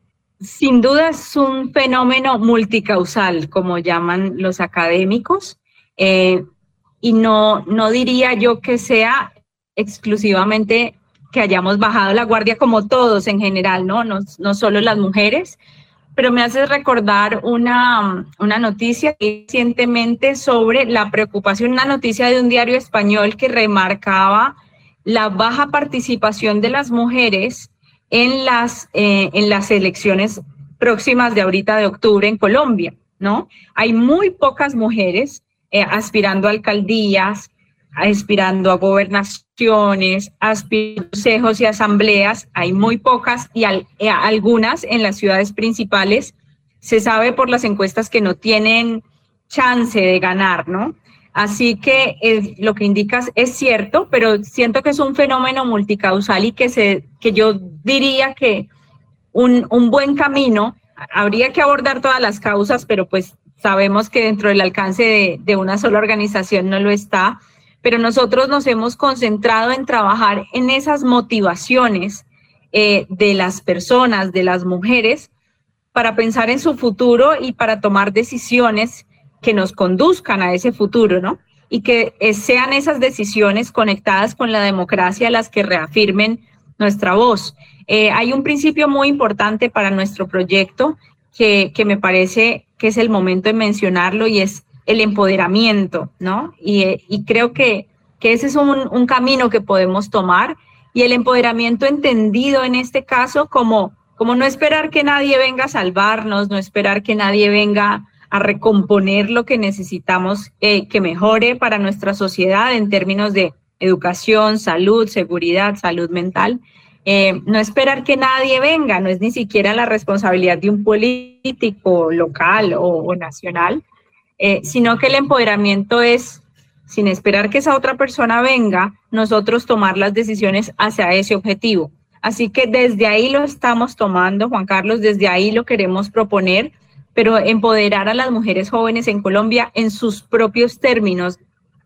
sin duda es un fenómeno multicausal, como llaman los académicos, eh, y no, no diría yo que sea exclusivamente que hayamos bajado la guardia como todos en general, ¿no? No, no solo las mujeres, pero me hace recordar una, una noticia recientemente sobre la preocupación, una noticia de un diario español que remarcaba la baja participación de las mujeres en las, eh, en las elecciones próximas de ahorita de octubre en Colombia, ¿no? Hay muy pocas mujeres eh, aspirando a alcaldías, aspirando a gobernaciones, aspirando a consejos y asambleas, hay muy pocas, y al, eh, algunas en las ciudades principales se sabe por las encuestas que no tienen chance de ganar, ¿no? Así que eh, lo que indicas es cierto, pero siento que es un fenómeno multicausal y que, se, que yo diría que un, un buen camino, habría que abordar todas las causas, pero pues sabemos que dentro del alcance de, de una sola organización no lo está, pero nosotros nos hemos concentrado en trabajar en esas motivaciones eh, de las personas, de las mujeres, para pensar en su futuro y para tomar decisiones que nos conduzcan a ese futuro, ¿no? Y que eh, sean esas decisiones conectadas con la democracia las que reafirmen nuestra voz. Eh, hay un principio muy importante para nuestro proyecto que, que me parece que es el momento de mencionarlo, y es el empoderamiento, ¿no? Y, y creo que, que ese es un, un camino que podemos tomar, y el empoderamiento entendido en este caso como, como no esperar que nadie venga a salvarnos, no esperar que nadie venga a recomponer lo que necesitamos eh, que mejore para nuestra sociedad en términos de educación, salud, seguridad, salud mental. Eh, no esperar que nadie venga, no es ni siquiera la responsabilidad de un político local o, o nacional, Eh, sino que el empoderamiento es, sin esperar que esa otra persona venga, nosotros tomar las decisiones hacia ese objetivo. Así que desde ahí lo estamos tomando, Juan Carlos, desde ahí lo queremos proponer, pero empoderar a las mujeres jóvenes en Colombia en sus propios términos,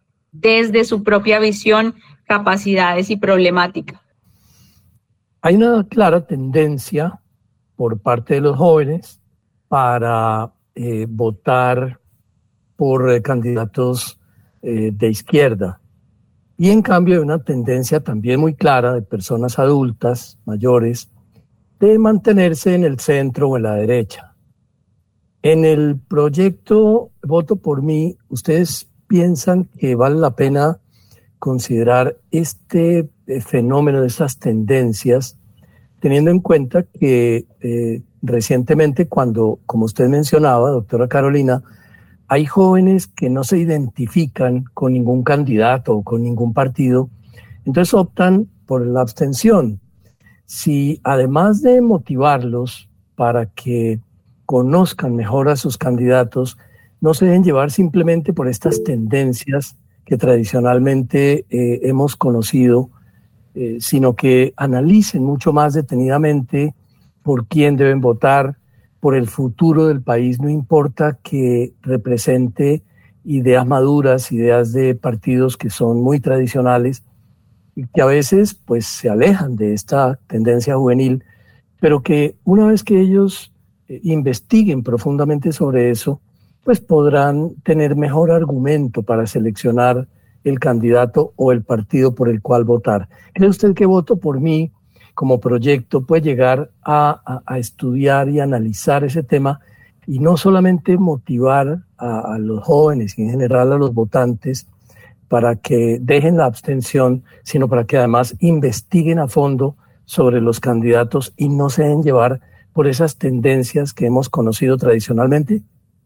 desde su propia visión, capacidades y problemática. Hay una clara tendencia por parte de los jóvenes para eh, votar por eh, candidatos eh, de izquierda. Y en cambio hay una tendencia también muy clara de personas adultas, mayores, de mantenerse en el centro o en la derecha. En el proyecto Voto por Mí, ¿ustedes piensan que vale la pena considerar este eh, fenómeno, de estas tendencias, teniendo en cuenta que eh, recientemente, cuando, como usted mencionaba, doctora Carolina, hay jóvenes que no se identifican con ningún candidato o con ningún partido, entonces optan por la abstención? Si además de motivarlos para que conozcan mejor a sus candidatos, no se dejen llevar simplemente por estas tendencias que tradicionalmente eh, hemos conocido, eh, sino que analicen mucho más detenidamente por quién deben votar, por el futuro del país, no importa que represente ideas maduras, ideas de partidos que son muy tradicionales y que a veces pues se alejan de esta tendencia juvenil, pero que una vez que ellos eh, investiguen profundamente sobre eso, pues podrán tener mejor argumento para seleccionar el candidato o el partido por el cual votar. ¿Cree usted que Voto por Mí como proyecto puede llegar a, a, a estudiar y analizar ese tema y no solamente motivar a, a los jóvenes y en general a los votantes para que dejen la abstención, sino para que además investiguen a fondo sobre los candidatos y no se dejen llevar por esas tendencias que hemos conocido tradicionalmente?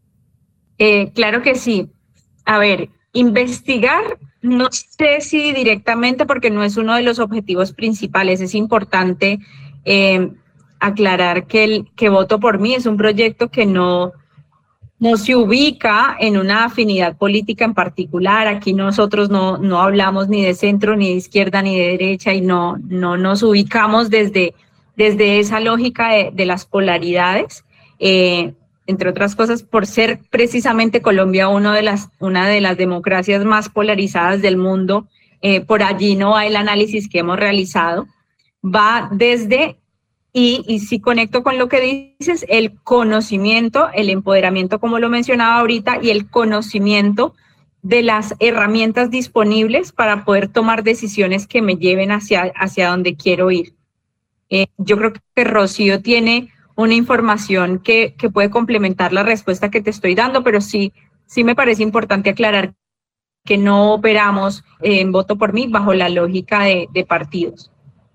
Eh, claro que sí. A ver, investigar, no sé si directamente porque no es uno de los objetivos principales. Es importante eh, aclarar que, el, que Voto por Mí es un proyecto que no, no se ubica en una afinidad política en particular. Aquí nosotros no, no hablamos ni de centro, ni de izquierda, ni de derecha y no, no nos ubicamos desde, desde esa lógica de, de las polaridades. Eh, entre otras cosas, por ser precisamente Colombia uno de las, una de las democracias más polarizadas del mundo, eh, por allí no va el análisis que hemos realizado, va desde, y, y si conecto con lo que dices, el conocimiento, el empoderamiento, como lo mencionaba ahorita, y el conocimiento de las herramientas disponibles para poder tomar decisiones que me lleven hacia, hacia donde quiero ir. Eh, yo creo que Rocío tiene una información que, que puede complementar la respuesta que te estoy dando, pero sí, sí me parece importante aclarar que no operamos en Voto por Mí bajo la lógica de, de partidos.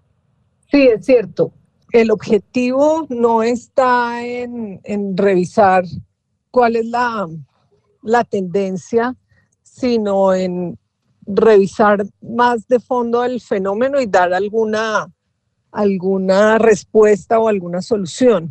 Sí, es cierto. El objetivo no está en, en revisar cuál es la, la tendencia, sino en revisar más de fondo el fenómeno y dar alguna alguna respuesta o alguna solución,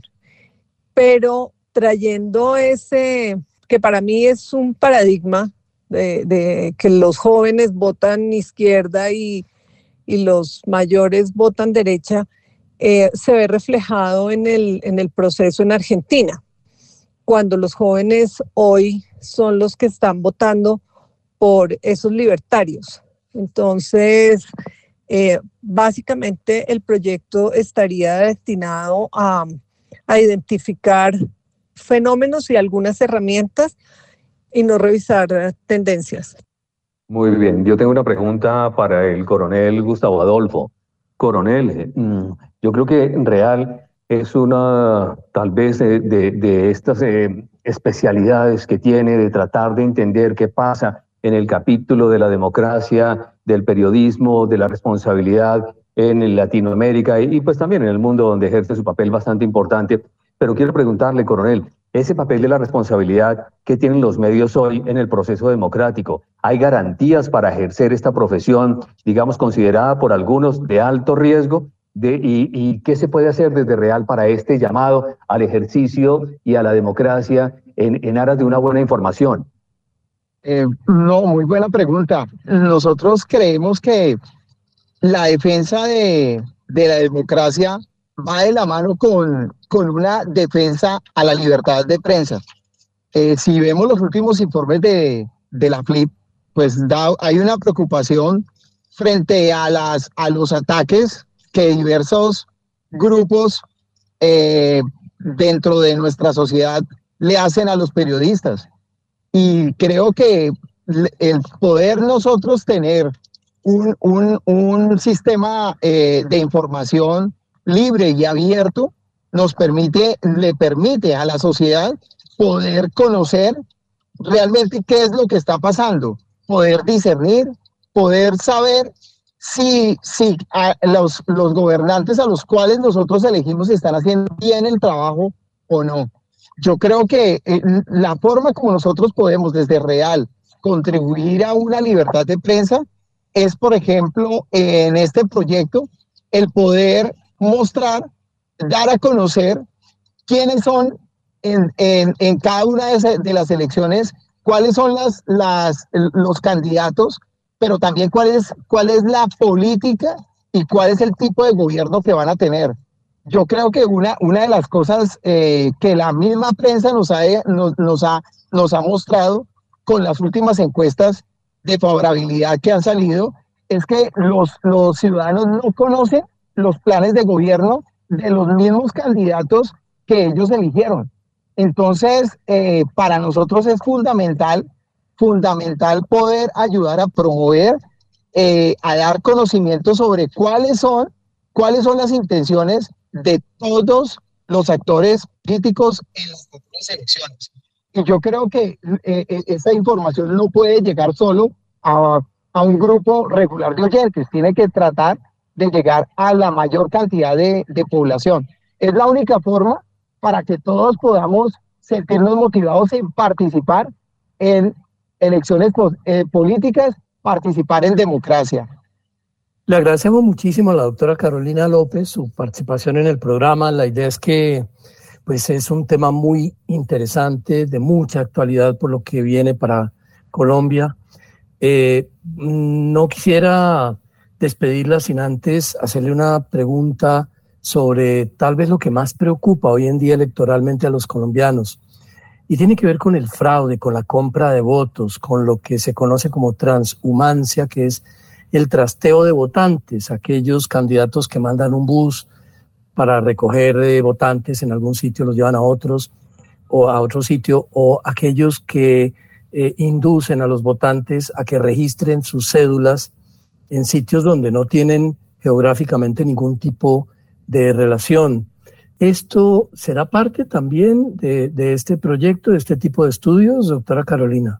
pero trayendo ese, que para mí es un paradigma de, de que los jóvenes votan izquierda y, y los mayores votan derecha, eh, se ve reflejado en el, en el proceso en Argentina, cuando los jóvenes hoy son los que están votando por esos libertarios. Entonces, Eh, básicamente el proyecto estaría destinado a, a identificar fenómenos y algunas herramientas y no revisar tendencias. Muy bien, yo tengo una pregunta para el coronel Gustavo Adolfo. Coronel, yo creo que Real es una, tal vez, de, de, de estas eh, especialidades que tiene de tratar de entender qué pasa en el capítulo de la democracia, del periodismo, de la responsabilidad en Latinoamérica y, y pues también en el mundo donde ejerce su papel bastante importante. Pero quiero preguntarle, coronel, ese papel de la responsabilidad que tienen los medios hoy en el proceso democrático, ¿hay garantías para ejercer esta profesión, digamos, considerada por algunos de alto riesgo? De, y, ¿Y qué se puede hacer desde Real para este llamado al ejercicio y a la democracia en, en aras de una buena información? Eh, no, muy buena pregunta. Nosotros creemos que la defensa de, de la democracia va de la mano con, con una defensa a la libertad de prensa. Eh, si vemos los últimos informes de, de la F L I P, pues da, hay una preocupación frente a, las, a los ataques que diversos grupos eh, dentro de nuestra sociedad le hacen a los periodistas. Y creo que el poder nosotros tener un, un, un sistema eh, de información libre y abierto nos permite, le permite a la sociedad poder conocer realmente qué es lo que está pasando, poder discernir, poder saber si, si a los, los gobernantes a los cuales nosotros elegimos están haciendo bien el trabajo o no. Yo creo que eh, la forma como nosotros podemos desde Real contribuir a una libertad de prensa es, por ejemplo, eh, en este proyecto, el poder mostrar, dar a conocer quiénes son en, en, en cada una de, ese, de las elecciones cuáles son las, las, los candidatos, pero también cuál es, cuál es la política y cuál es el tipo de gobierno que van a tener. Yo creo que una, una de las cosas eh, que la misma prensa nos ha, nos, nos, ha, nos ha mostrado con las últimas encuestas de favorabilidad que han salido es que los, los ciudadanos no conocen los planes de gobierno de los mismos candidatos que ellos eligieron. Entonces, eh, para nosotros es fundamental, fundamental poder ayudar a promover, eh, a dar conocimiento sobre cuáles son, cuáles son las intenciones de todos los actores políticos en las futuras elecciones. Y yo creo que eh, esa información no puede llegar solo a, a un grupo regular de oyentes, tiene que tratar de llegar a la mayor cantidad de, de población. Es la única forma para que todos podamos sentirnos motivados en participar en elecciones eh, políticas, participar en democracia. Le agradecemos muchísimo a la doctora Carolina López su participación en el programa. La idea es que pues, es un tema muy interesante, de mucha actualidad por lo que viene para Colombia. Eh, no quisiera despedirla sin antes hacerle una pregunta sobre tal vez lo que más preocupa hoy en día electoralmente a los colombianos. Y tiene que ver con el fraude, con la compra de votos, con lo que se conoce como transhumancia, que es el trasteo de votantes, aquellos candidatos que mandan un bus para recoger eh, votantes en algún sitio, los llevan a otros o a otro sitio, o aquellos que eh, inducen a los votantes a que registren sus cédulas en sitios donde no tienen geográficamente ningún tipo de relación. ¿Esto será parte también de, de este proyecto, de este tipo de estudios, doctora Carolina?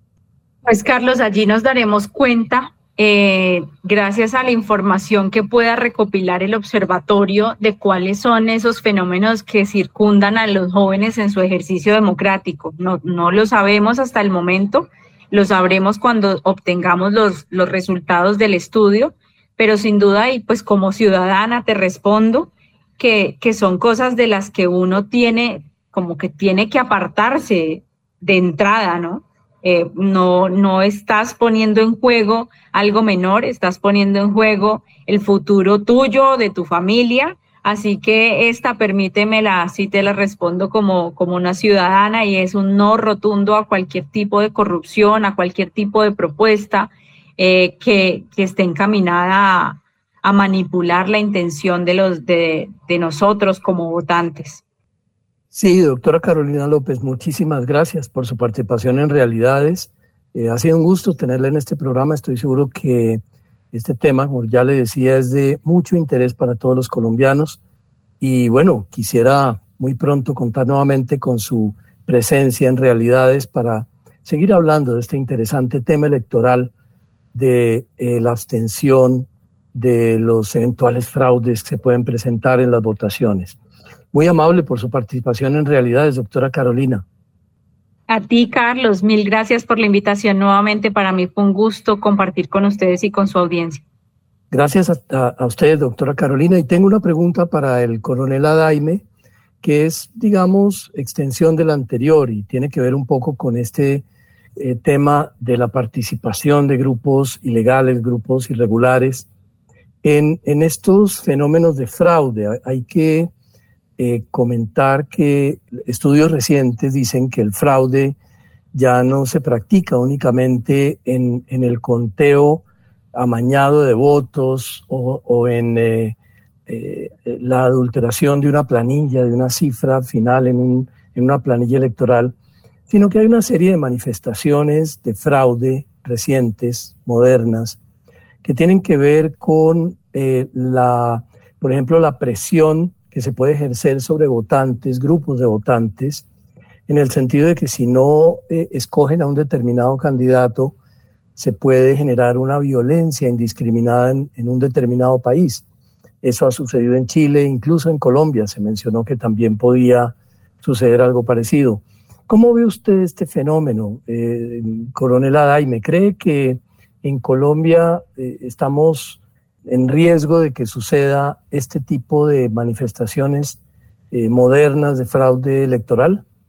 Pues Carlos, allí nos daremos cuenta, eh, gracias a la información que pueda recopilar el observatorio, de cuáles son esos fenómenos que circundan a los jóvenes en su ejercicio democrático. No, no lo sabemos hasta el momento, lo sabremos cuando obtengamos los, los resultados del estudio, pero sin duda, y pues como ciudadana te respondo, que, que son cosas de las que uno tiene, como que tiene que apartarse de entrada, ¿no? Eh, no, no estás poniendo en juego algo menor, estás poniendo en juego el futuro tuyo, de tu familia, así que esta, permítemela, así te la respondo como, como una ciudadana, y es un no rotundo a cualquier tipo de corrupción, a cualquier tipo de propuesta eh, que, que esté encaminada a, a manipular la intención de, los, de, de nosotros como votantes. Sí, doctora Carolina López, muchísimas gracias por su participación en Realidades. Eh, ha sido un gusto tenerla en este programa. Estoy seguro que este tema, como ya le decía, es de mucho interés para todos los colombianos. Y bueno, quisiera muy pronto contar nuevamente con su presencia en Realidades para seguir hablando de este interesante tema electoral de eh, la abstención, de los eventuales fraudes que se pueden presentar en las votaciones. Muy amable por su participación en Realidades, doctora Carolina. A ti, Carlos, mil gracias por la invitación nuevamente. Para mí fue un gusto compartir con ustedes y con su audiencia. Gracias a, a, a usted, doctora Carolina. Y tengo una pregunta para el coronel Adaime, que es, digamos, extensión de la anterior y tiene que ver un poco con este eh, tema de la participación de grupos ilegales, grupos irregulares en, en estos fenómenos de fraude. Hay que Eh, comentar que estudios recientes dicen que el fraude ya no se practica únicamente en, en el conteo amañado de votos o, o en eh, eh, la adulteración de una planilla, de una cifra final en, un, en una planilla electoral, sino que hay una serie de manifestaciones de fraude recientes, modernas, que tienen que ver con eh, la, por ejemplo, la presión que se puede ejercer sobre votantes, grupos de votantes, en el sentido de que si no eh, escogen a un determinado candidato, se puede generar una violencia indiscriminada en, en un determinado país. Eso ha sucedido en Chile, incluso en Colombia se mencionó que también podía suceder algo parecido. ¿Cómo ve usted este fenómeno, eh, coronel Adaime? ¿Cree que en Colombia eh, estamos en riesgo de que suceda este tipo de manifestaciones eh, modernas de fraude electoral?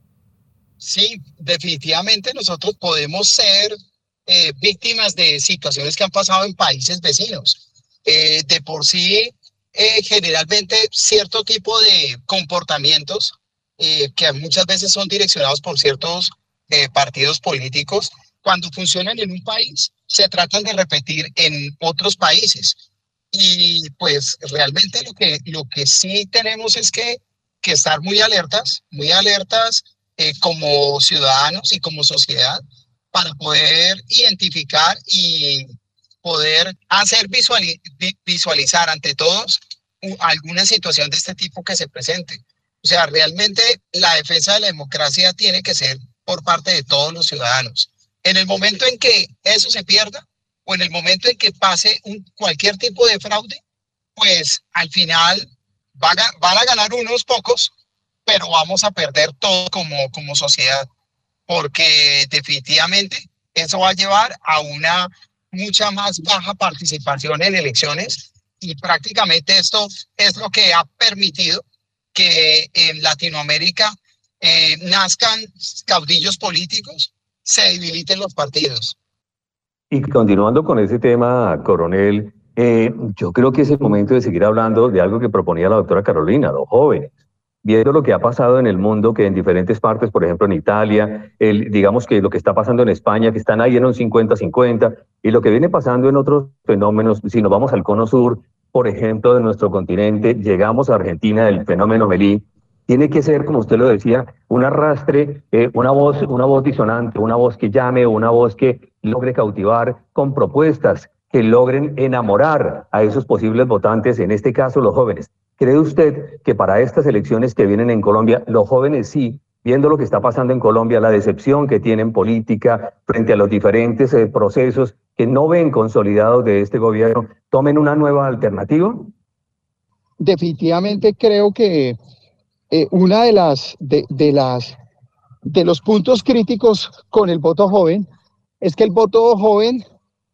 Sí, definitivamente nosotros podemos ser eh, víctimas de situaciones que han pasado en países vecinos. Eh, de por sí, eh, generalmente cierto tipo de comportamientos eh, que muchas veces son direccionados por ciertos eh, partidos políticos, cuando funcionan en un país, se tratan de repetir en otros países. Y pues realmente lo que, lo que sí tenemos es que, que estar muy alertas, muy alertas eh, como ciudadanos y como sociedad para poder identificar y poder hacer visuali- visualizar ante todos alguna situación de este tipo que se presente. O sea, realmente la defensa de la democracia tiene que ser por parte de todos los ciudadanos. En el momento en que eso se pierda o en el momento en que pase un, cualquier tipo de fraude, pues al final van a, van a ganar unos pocos, pero vamos a perder todo como, como sociedad, porque definitivamente eso va a llevar a una mucha más baja participación en elecciones y prácticamente esto es lo que ha permitido que en Latinoamérica eh, nazcan caudillos políticos, se debiliten los partidos. Y continuando con ese tema, coronel, eh, yo creo que es el momento de seguir hablando de algo que proponía la doctora Carolina, los jóvenes. Viendo lo que ha pasado en el mundo, que en diferentes partes, por ejemplo en Italia, el, digamos que lo que está pasando en España, que están ahí en un cincuenta cincuenta, y lo que viene pasando en otros fenómenos, si nos vamos al cono sur, por ejemplo, de nuestro continente, llegamos a Argentina, el fenómeno Melí, tiene que ser, como usted lo decía, un arrastre, eh, una voz, una voz disonante, una voz que llame, una voz que logre cautivar con propuestas que logren enamorar a esos posibles votantes, en este caso los jóvenes. ¿Cree usted que para estas elecciones que vienen en Colombia, los jóvenes sí, viendo lo que está pasando en Colombia, la decepción que tienen política frente a los diferentes eh, procesos que no ven consolidados de este gobierno, tomen una nueva alternativa? Definitivamente creo que eh, una de las, de, de las de los puntos críticos con el voto joven es que el voto joven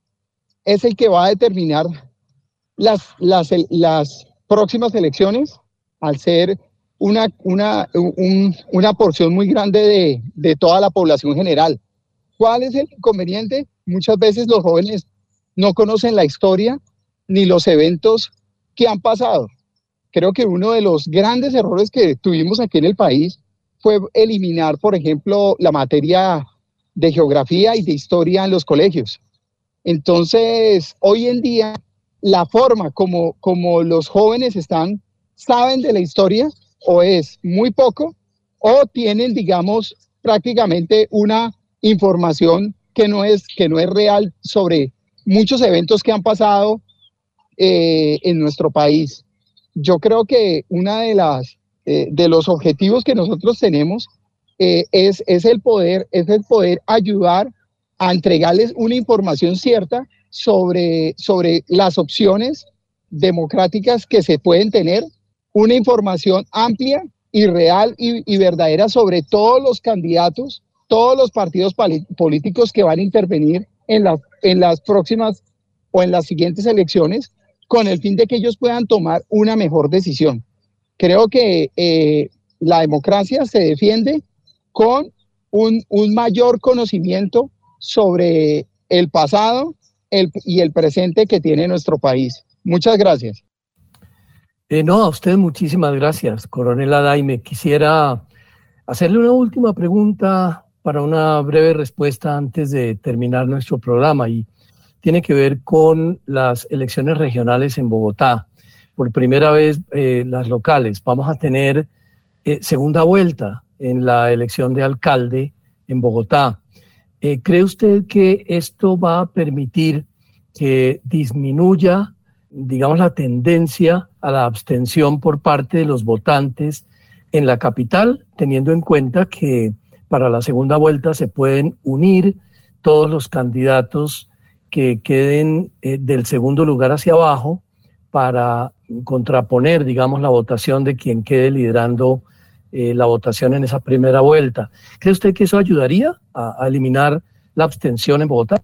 es el que va a determinar las, las, las próximas elecciones, al ser una, una, un, una porción muy grande de, de toda la población general. ¿Cuál es el inconveniente? Muchas veces los jóvenes no conocen la historia ni los eventos que han pasado. Creo que uno de los grandes errores que tuvimos aquí en el país fue eliminar, por ejemplo, la materia de geografía y de historia en los colegios. Entonces, hoy en día, la forma como, como los jóvenes están, saben de la historia, o es muy poco, o tienen, digamos, prácticamente una información que no es, que no es real sobre muchos eventos que han pasado eh, en nuestro país. Yo creo que una de las eh, de los objetivos que nosotros tenemos eh, es, es el poder, es el poder ayudar a entregarles una información cierta sobre, sobre las opciones democráticas que se pueden tener, una información amplia y real y, y verdadera sobre todos los candidatos, todos los partidos políticos que van a intervenir en, la, en las próximas o en las siguientes elecciones, con el fin de que ellos puedan tomar una mejor decisión. Creo que eh, la democracia se defiende con un, un mayor conocimiento sobre el pasado el, y el presente que tiene nuestro país. Muchas gracias. Eh, no, a usted muchísimas gracias, coronel Adaime. Quisiera hacerle una última pregunta para una breve respuesta antes de terminar nuestro programa, y tiene que ver con las elecciones regionales en Bogotá. Por primera vez, eh, las locales. Vamos a tener eh, segunda vuelta en la elección de alcalde en Bogotá. Eh, ¿Cree usted que esto va a permitir que disminuya, digamos, la tendencia a la abstención por parte de los votantes en la capital, teniendo en cuenta que para la segunda vuelta se pueden unir todos los candidatos que queden eh, del segundo lugar hacia abajo para contraponer, digamos, la votación de quien quede liderando eh, la votación en esa primera vuelta? ¿Cree usted que eso ayudaría a, a eliminar la abstención en Bogotá?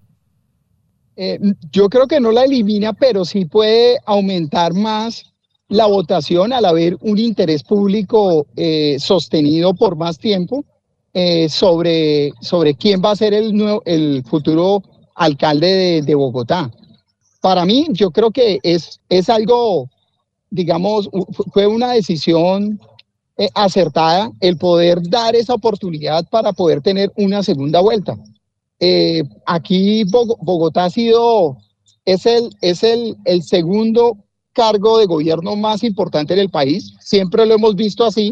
Eh, yo creo que no la elimina, pero sí puede aumentar más la votación al haber un interés público eh, sostenido por más tiempo eh, sobre, sobre quién va a ser el, nuevo, el futuro alcalde de, de Bogotá. Para mí, yo creo que es, es algo, digamos, fue una decisión eh, acertada el poder dar esa oportunidad para poder tener una segunda vuelta. Eh, aquí Bogotá ha sido, es, el, es el, el segundo cargo de gobierno más importante en el país, siempre lo hemos visto así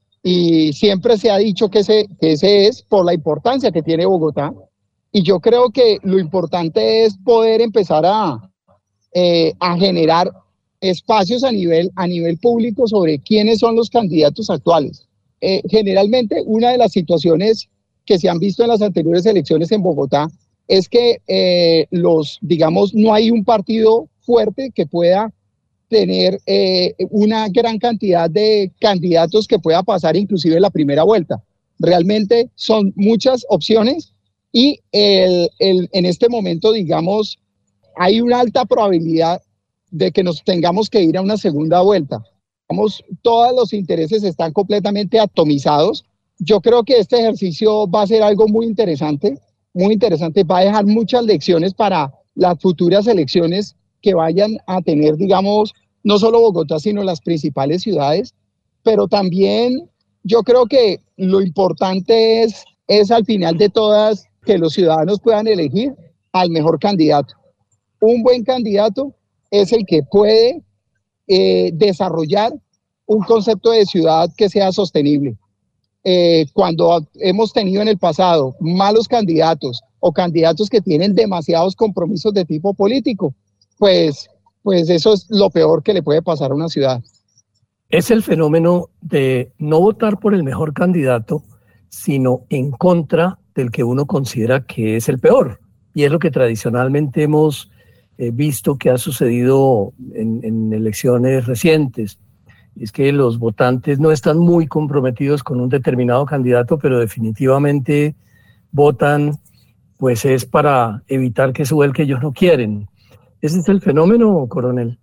y siempre se ha dicho que ese, que ese es por la importancia que tiene Bogotá, y yo creo que lo importante es poder empezar a, eh, a generar espacios a nivel, a nivel público sobre quiénes son los candidatos actuales. Eh, generalmente una de las situaciones que se han visto en las anteriores elecciones en Bogotá es que eh, los, digamos, no hay un partido fuerte que pueda tener eh, una gran cantidad de candidatos que pueda pasar inclusive la primera vuelta. Realmente son muchas opciones y el, el, en este momento, digamos, hay una alta probabilidad de que nos tengamos que ir a una segunda vuelta. Digamos, todos los intereses están completamente atomizados. Yo creo que este ejercicio va a ser algo muy interesante, muy interesante, va a dejar muchas lecciones para las futuras elecciones que vayan a tener, digamos, no solo Bogotá, sino las principales ciudades, pero también yo creo que lo importante es, es al final de todas que los ciudadanos puedan elegir al mejor candidato. Un buen candidato es el que puede eh, desarrollar un concepto de ciudad que sea sostenible. Eh, cuando hemos tenido en el pasado malos candidatos o candidatos que tienen demasiados compromisos de tipo político, pues, pues eso es lo peor que le puede pasar a una ciudad. Es el fenómeno de no votar por el mejor candidato, sino en contra del que uno considera que es el peor. Y es lo que tradicionalmente hemos eh, visto que ha sucedido en, en elecciones recientes. Es que los votantes no están muy comprometidos con un determinado candidato, pero definitivamente votan, pues es para evitar que suba el que ellos no quieren. ¿Ese es el fenómeno, coronel?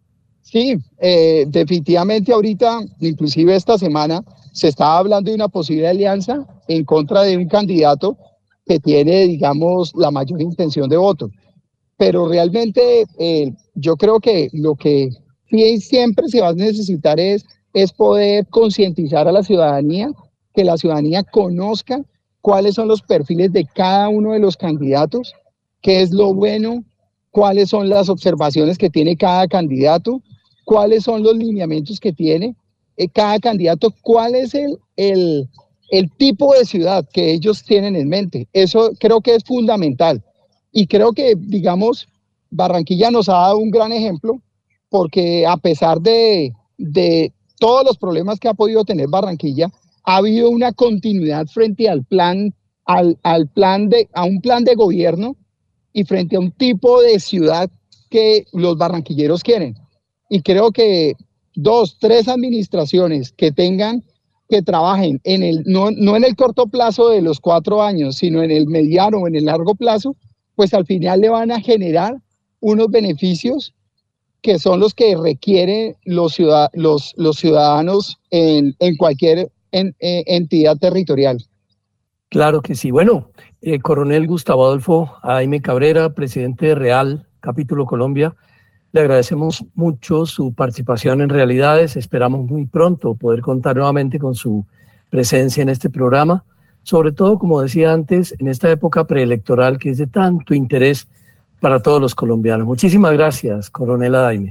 Sí, eh, definitivamente ahorita, inclusive esta semana, se estaba hablando de una posible alianza en contra de un candidato que tiene, digamos, la mayor intención de voto. Pero realmente eh, yo creo que lo que sí siempre se va a necesitar es, es poder concientizar a la ciudadanía, que la ciudadanía conozca cuáles son los perfiles de cada uno de los candidatos, qué es lo bueno, cuáles son las observaciones que tiene cada candidato, cuáles son los lineamientos que tiene eh, cada candidato, cuál es el, el, el tipo de ciudad que ellos tienen en mente. Eso creo que es fundamental. Y creo que, digamos, Barranquilla nos ha dado un gran ejemplo, porque a pesar de, de todos los problemas que ha podido tener Barranquilla, ha habido una continuidad frente al plan, al, al plan de, a un plan de gobierno y frente a un tipo de ciudad que los barranquilleros quieren. Y creo que dos, tres administraciones que tengan, que trabajen en el, no, no en el corto plazo de los cuatro años, sino en el mediano o en el largo plazo, pues al final le van a generar unos beneficios que son los que requieren los, ciudad, los, los ciudadanos en, en cualquier en, en, entidad territorial. Claro que sí. Bueno, eh, coronel Gustavo Adolfo Jaime Cabrera, presidente de Real, Capítulo Colombia, le agradecemos mucho su participación en Realidades. Esperamos muy pronto poder contar nuevamente con su presencia en este programa, sobre todo, como decía antes, en esta época preelectoral que es de tanto interés para todos los colombianos. Muchísimas gracias, coronel Adaime.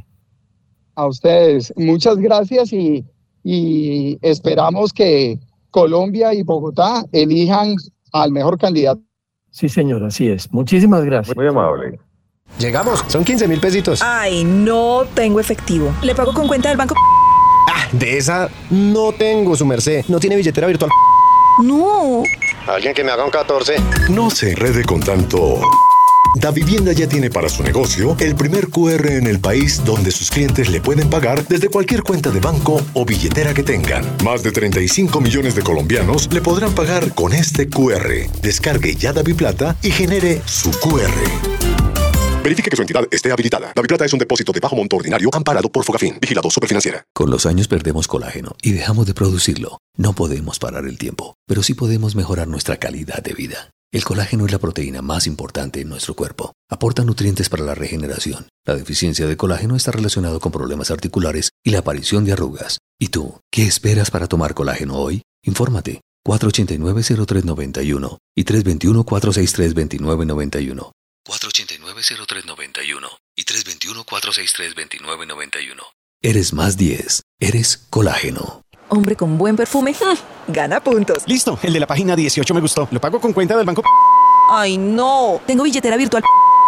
A ustedes, muchas gracias y, y esperamos que Colombia y Bogotá elijan al mejor candidato. Sí, señor, así es. Muchísimas gracias. Muy amable. Llegamos, son quince mil pesitos. Ay, no tengo efectivo. ¿Le pago con cuenta del banco? Ah, de esa no tengo, su merced. ¿No tiene billetera virtual? No. Alguien que me haga un catorce. No se enrede con tanto. Davivienda ya tiene para su negocio el primer Q R en el país donde sus clientes le pueden pagar desde cualquier cuenta de banco o billetera que tengan. Más de treinta y cinco millones de colombianos le podrán pagar con este Q R. Descargue ya DaviPlata y genere su Q R. Verifique que su entidad esté habilitada. DaviPlata es un depósito de bajo monto ordinario amparado por Fogafín, vigilado Superfinanciera. Con los años perdemos colágeno y dejamos de producirlo. No podemos parar el tiempo, pero sí podemos mejorar nuestra calidad de vida. El colágeno es la proteína más importante en nuestro cuerpo. Aporta nutrientes para la regeneración. La deficiencia de colágeno está relacionado con problemas articulares y la aparición de arrugas. ¿Y tú, qué esperas para tomar colágeno hoy? Infórmate. cuatro ocho nueve, cero tres nueve uno y tres dos uno, cuatro seis tres, dos nueve nueve uno. cuatro ocho nueve, cero tres nueve uno y tres dos uno, cuatro seis tres, dos nueve nueve uno. Eres más diez. Eres colágeno. Hombre con buen perfume, gana puntos. Listo, el de la página dieciocho me gustó. Lo pago con cuenta del banco. Ay, no. Tengo billetera virtual.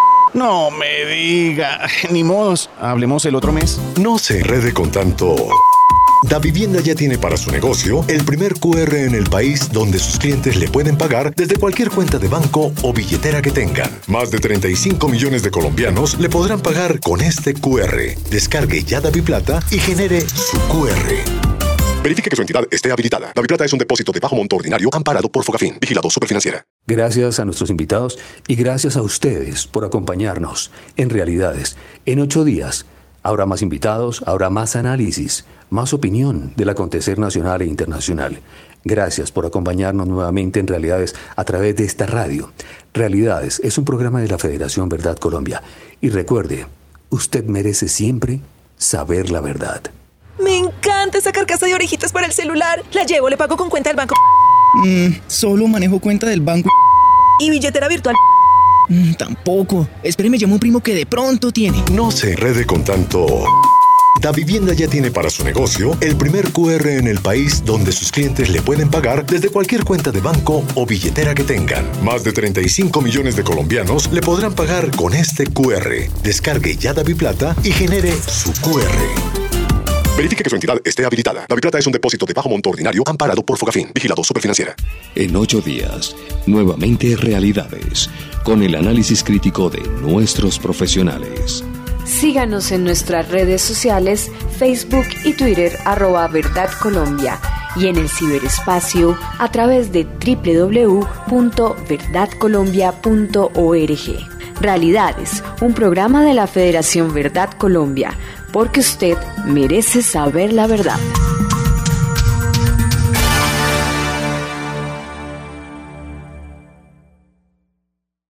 No me diga. Ni modos. Hablemos el otro mes. No se enrede con tanto. Davivienda ya tiene para su negocio el primer Q R en el país donde sus clientes le pueden pagar desde cualquier cuenta de banco o billetera que tengan. Más de treinta y cinco millones de colombianos le podrán pagar con este Q R. Descargue ya DaviPlata y genere su Q R. Verifique que su entidad esté habilitada. DaviPlata es un depósito de bajo monto ordinario amparado por Fogafín, vigilado Superfinanciera. Gracias a nuestros invitados y gracias a ustedes por acompañarnos en Realidades. En ocho días habrá más invitados, habrá más análisis, más opinión del acontecer nacional e internacional. Gracias por acompañarnos nuevamente en Realidades a través de esta radio. Realidades es un programa de la Federación Verdad Colombia. Y recuerde, usted merece siempre saber la verdad. Me encanta esa carcasa de orejitas para el celular. La llevo, le pago con cuenta del banco. Mm, solo manejo cuenta del banco. ¿Y billetera virtual? Mm, tampoco. Espéreme, llamo a un primo que de pronto tiene. No se enrede con tanto. Davivienda ya tiene para su negocio el primer Q R en el país donde sus clientes le pueden pagar desde cualquier cuenta de banco o billetera que tengan. Más de treinta y cinco millones de colombianos le podrán pagar con este Q R. Descargue ya DaviPlata y genere su Q R. Verifique que su entidad esté habilitada. DaviPlata es un depósito de bajo monto ordinario amparado por Fogafín, vigilado Superfinanciera. En ocho días, nuevamente Realidades, con el análisis crítico de nuestros profesionales. Síganos en nuestras redes sociales, Facebook y Twitter, arroba Verdad Colombia, y en el ciberespacio a través de doble u doble u doble u punto verdad colombia punto org. Realidades, un programa de la Federación Verdad Colombia, porque usted merece saber la verdad.